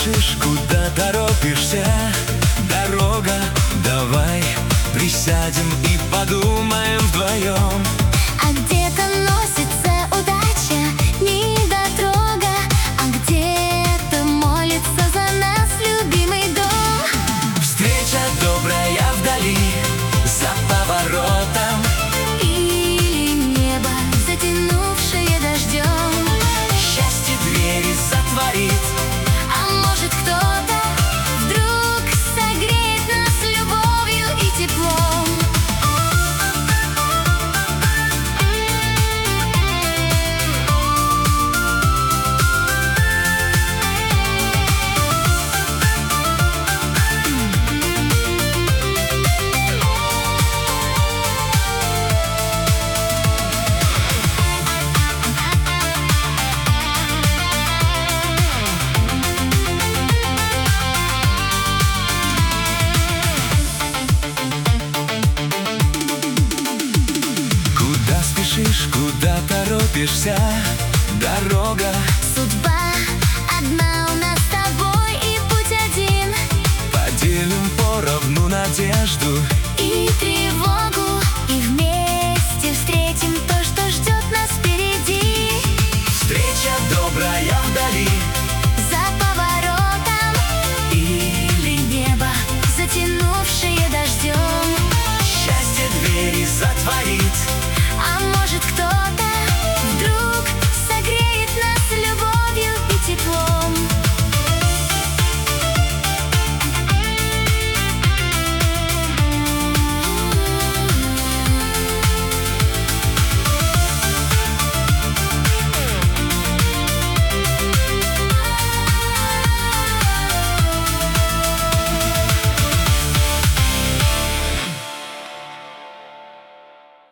спешишь, куда торопишься? Дорога, давай присядем и подумаем вдвоем. А где-то носится удача, недотрога, а где-то молится за нас любимый дом. Встреча добрая вдали, за поворотом, или небо, затянувшее дождем. счастье двери затворит, А может, кто-то вдруг согреет нас любовью и теплом. куда спешишь, куда торопишься? Дорога, Судьба одна у нас с тобой, и путь один. поделим поровну надежду